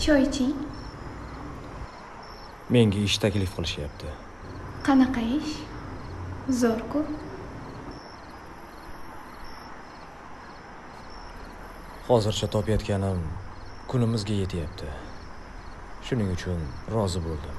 Choy iching. Menga ish taklif qilishyapti. Qanaqa ish? Zo'r-ku. Hozircha topayotganim kunimizga yetyapti. Shuning uchun rozi bo'ldim.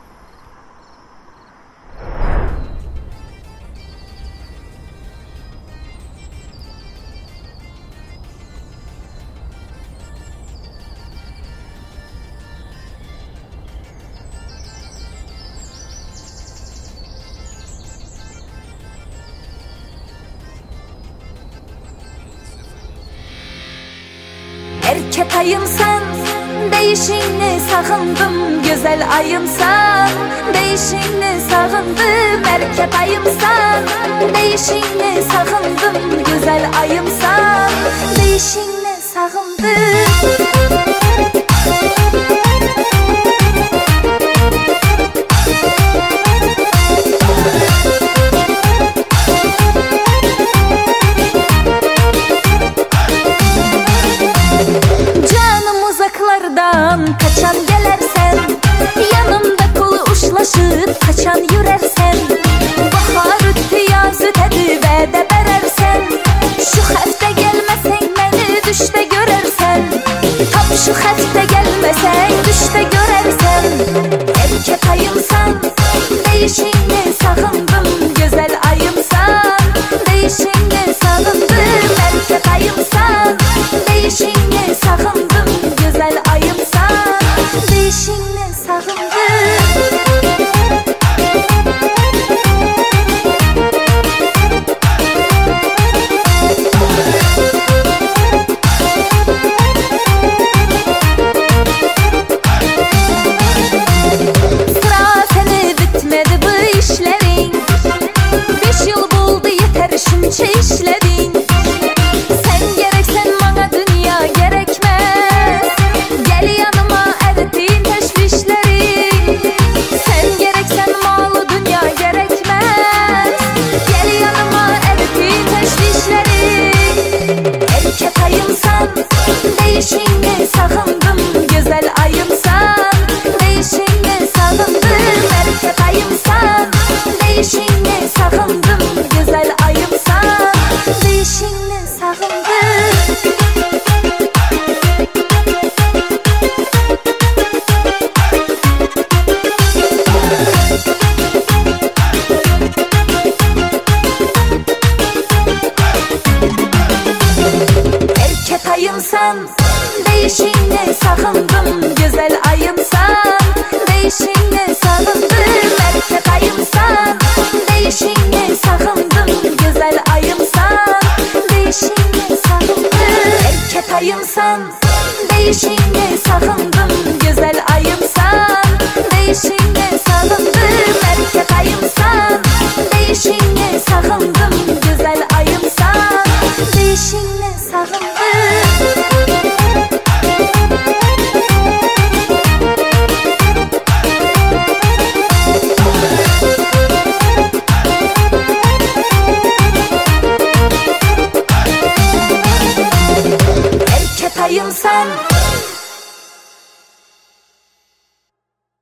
Erkek ayımsan, değişini sağındım. Güzel ayımsan, değişini sağındım. Erkek ayımsan, değişini sağındım. Güzel ayımsan, değişini sağındım. Kaçan gelersen, yanımda kolu uçlaşıp kaçan yürersen, bahar ötü yaz ötedi ve de berersen, şu hafta gelmesen beni düşte görersen, tam şu hafta gelmesen düşte görersen. Erkek ayımsan, değişini sağındım. Güzel ayımsan, değişini sağındım. Erkek ayımsan, değişini sağındım. Güzel ayımsan, değişini sağındım. Sıra seni bitmedi bu işlerin. 5 yıl buldu yeter şunca işledin. Sen gereksen bana dünya gerekmez. Gel yanıma erittin teşvişleri. Sen gereksen malı dünya gerekmez. Gel yanıma erittin teşvişleri. Erkek ayımsan, değişini sağındım. Güzel ayımsan, değişini sağındım. Erkek ayımsan, değişini sağındım. Güzel ayımsan, değişini sağındım. Erkek ayımsan, değişini sağındım. Güzel ayımsan, değişini